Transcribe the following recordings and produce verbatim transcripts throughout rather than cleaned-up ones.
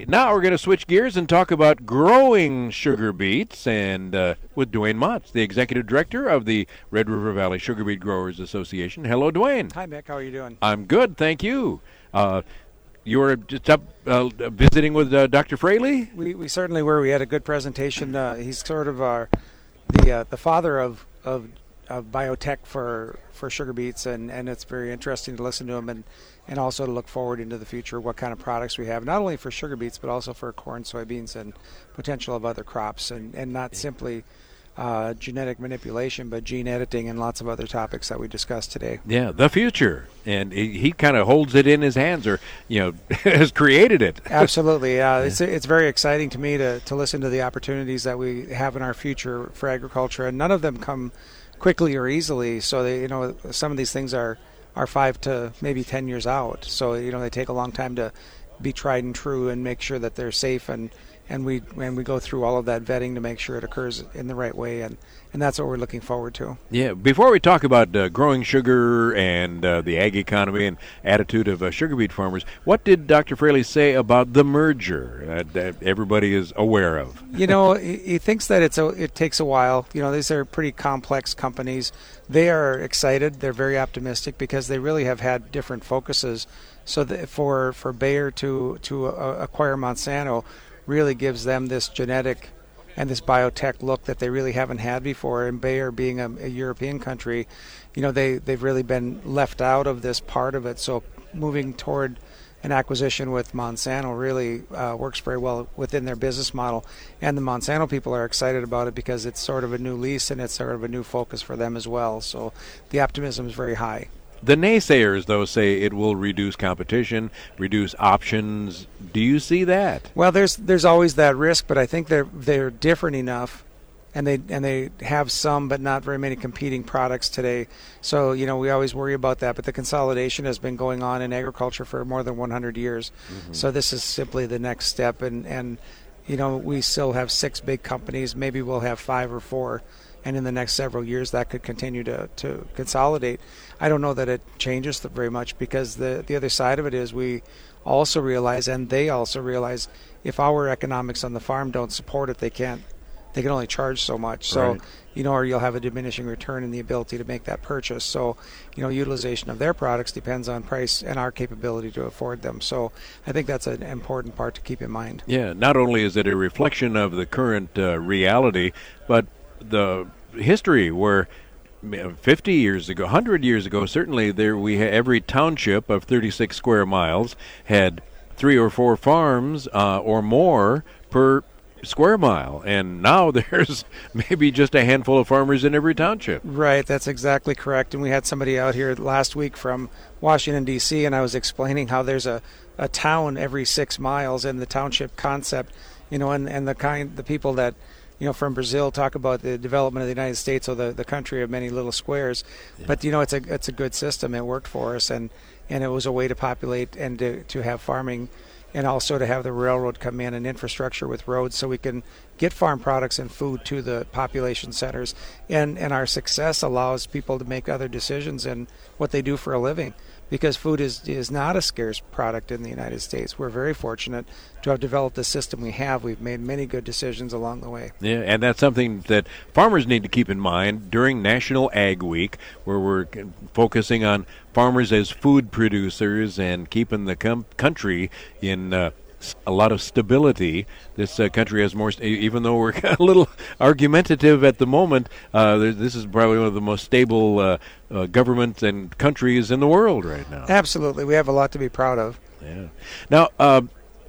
now we're going to switch gears and talk about growing sugar beets, and uh, with Dwayne Motz, the executive director of the Red River Valley Sugar Beet Growers Association. Hello, Dwayne. Hi, Mick. How are you doing? I'm good, thank you. Uh, you were just up uh, visiting with uh, Doctor Fraley? We we certainly were. We had a good presentation. Uh, he's sort of our the uh, the father of of, of biotech for for sugar beets, and, and it's very interesting to listen to him and. and also to look forward into the future, what kind of products we have, not only for sugar beets, but also for corn, soybeans, and potential of other crops, and, and not simply uh, genetic manipulation, but gene editing and lots of other topics that we discussed today. Yeah, the future. And he, he kind of holds it in his hands, or, you know, has created it. Absolutely. Uh, yeah. It's it's very exciting to me to, to listen to the opportunities that we have in our future for agriculture, and none of them come quickly or easily. So, they, you know, some of these things are are five to maybe ten years out. So, you know, they take a long time to be tried and true and make sure that they're safe, and, and we and we go through all of that vetting to make sure it occurs in the right way, and, and that's what we're looking forward to. Yeah, before we talk about uh, growing sugar and uh, the ag economy and attitude of uh, sugar beet farmers, what did Doctor Fraley say about the merger uh, that everybody is aware of? You know, he, he thinks that it's a, it takes a while. You know, these are pretty complex companies. They are excited. They're very optimistic because they really have had different focuses. So that for for Bayer to to uh, acquire Monsanto really gives them this genetic and this biotech look that they really haven't had before. And Bayer being a, a European country, you know, they they've really been left out of this part of it. So moving toward an acquisition with Monsanto really uh, works very well within their business model, and the Monsanto people are excited about it because it's sort of a new lease and it's sort of a new focus for them as well. So the optimism is very high. The naysayers, though, say it will reduce competition, reduce options. Do you see that? Well, there's there's always that risk, but I think they're they're different enough. And they and they have some, but not very many competing products today. So, you know, we always worry about that. But the consolidation has been going on in agriculture for more than one hundred years. Mm-hmm. So this is simply the next step. And, and, you know, we still have six big companies. Maybe we'll have five or four. And in the next several years, that could continue to, to consolidate. I don't know that it changes very much because the, the other side of it is we also realize, and they also realize, if our economics on the farm don't support it, they can't. They can only charge so much. So, right. you know, or you'll have a diminishing return in the ability to make that purchase. So, you know, utilization of their products depends on price and our capability to afford them. So I think that's an important part to keep in mind. Yeah, not only is it a reflection of the current uh, reality, but the history where fifty years ago, one hundred years ago, certainly there we had every township of thirty-six square miles had three or four farms uh, or more per square mile, and now there's maybe just a handful of farmers in every township. Right, that's exactly correct. And we had somebody out here last week from Washington, D C, and I was explaining how there's a, a town every six miles in the township concept, you know, and, and the kind the people that, you know, from Brazil talk about the development of the United States or the, the country of many little squares. Yeah. But, you know, it's a it's a good system. It worked for us, and, and it was a way to populate and to, to have farming, and also to have the railroad come in and infrastructure with roads so we can get farm products and food to the population centers. And, and our success allows people to make other decisions in what they do for a living, because food is, is not a scarce product in the United States. We're very fortunate to have developed the system we have. We've made many good decisions along the way. Yeah, and that's something that farmers need to keep in mind during National Ag Week, where we're focusing on farmers as food producers and keeping the com- country in uh, a lot of stability. This uh, country has more, st- even though we're a little argumentative at the moment, uh, this is probably one of the most stable uh, uh, governments and countries in the world right now. Absolutely. We have a lot to be proud of. Yeah. Now, uh,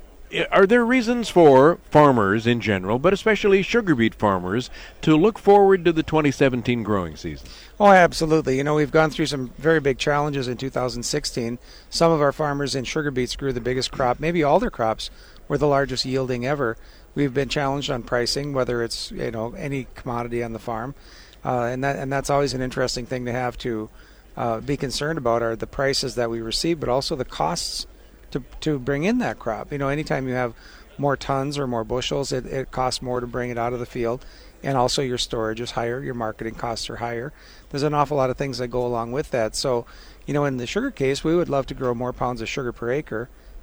are there reasons for farmers in general, but especially sugar beet farmers, to look forward to the twenty seventeen growing season? Oh, absolutely. You know, we've gone through some very big challenges in two thousand sixteen. Some of our farmers in sugar beets grew the biggest crop. Maybe all their crops were the largest yielding ever. We've been challenged on pricing, whether it's, you know, any commodity on the farm. Uh, and that and that's always an interesting thing to have to uh, be concerned about, are the prices that we receive, but also the costs to to bring in that crop. You know, anytime you have more tons or more bushels, it, it costs more to bring it out of the field. And also your storage is higher, your marketing costs are higher. There's an awful lot of things that go along with that. So, you know, in the sugar case, we would love to grow more pounds of sugar per acre,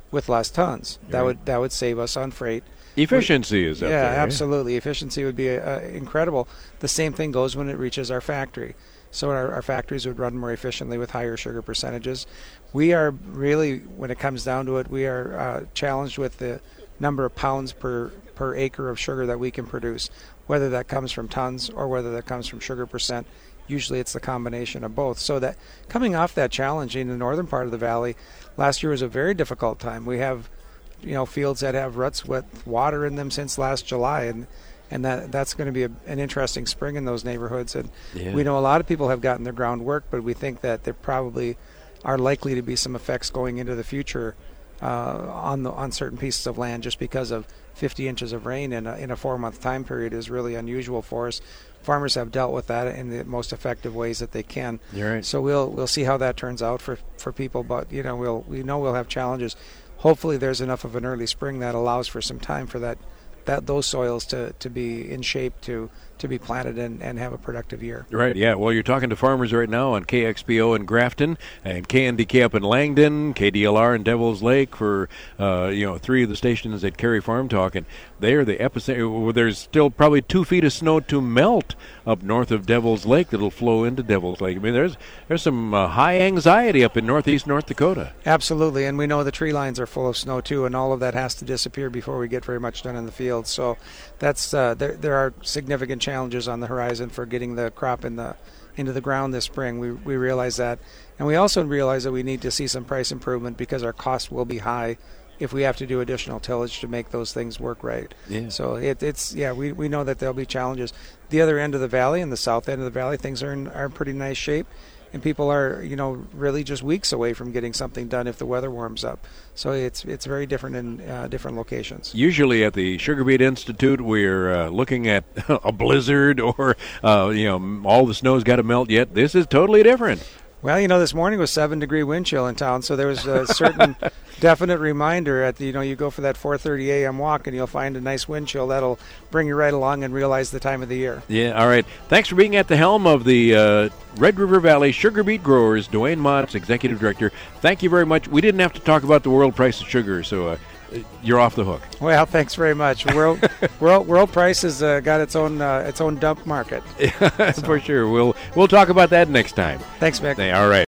with less tons. That Right. would that would save us on freight. Efficiency is up yeah, there. Yeah, absolutely. Efficiency would be uh, incredible. The same thing goes when it reaches our factory. So our, our factories would run more efficiently with higher sugar percentages. We are really, when it comes down to it, we are uh, challenged with the number of pounds per, per acre of sugar that we can produce, whether that comes from tons or whether that comes from sugar percent. Usually it's the combination of both. So that coming off that challenge in the northern part of the valley, last year was a very difficult time. We have you know fields that have ruts with water in them since last July, and and that that's going to be a, an interesting spring in those neighborhoods. And Yeah. we know a lot of people have gotten their groundwork, but we think that there probably are likely to be some effects going into the future uh, on the on certain pieces of land, just because of fifty inches of rain in a, in a four month time period is really unusual for us. Farmers have dealt with that in the most effective ways that they can. You're right. So we'll we'll see how that turns out for, for people, but you know we'll we know we'll have challenges. Hopefully there's enough of an early spring that allows for some time for that, that those soils to, to be in shape to, to be planted and, and have a productive year. Right, yeah. Well, you're talking to farmers right now on K X P O in Grafton and K N D K up in Langdon, K D L R in Devil's Lake for, uh, you know, three of the stations at Cary Farm Talk. And they are the epicenter. There's still probably two feet of snow to melt up north of Devil's Lake that'll flow into Devil's Lake. I mean, there's there's some uh, high anxiety up in northeast North Dakota. Absolutely, and we know the tree lines are full of snow too, and all of that has to disappear before we get very much done in the field. So that's uh, there. There are significant challenges on the horizon for getting the crop in the into the ground this spring. We we realize that, and we also realize that we need to see some price improvement because our cost will be high if we have to do additional tillage to make those things work right. Yeah. So it, it's yeah, we, we know that there'll be challenges. The other end of the valley and the south end of the valley, things are in are in pretty nice shape, and people are you know really just weeks away from getting something done if the weather warms up. So it's it's very different in uh, different locations. Usually at the Sugar Beet Institute, we're uh, looking at a blizzard or uh, you know all the snow's got to melt yet. This is totally different. Well, you know, this morning was seven degree wind chill in town, so there was a certain definite reminder at the, you know, you go for that four thirty a.m. walk and you'll find a nice wind chill that'll bring you right along and realize the time of the year. Yeah, all right. Thanks for being at the helm of the uh, Red River Valley Sugar Beet Growers, Dwayne Motts, Executive Director. Thank you very much. We didn't have to talk about the world price of sugar, so uh, you're off the hook. Well, thanks very much. World world, world price has uh, got its own uh, its own dump market. For sure. We'll we'll talk about that next time. Thanks, Mick. Hey, all right.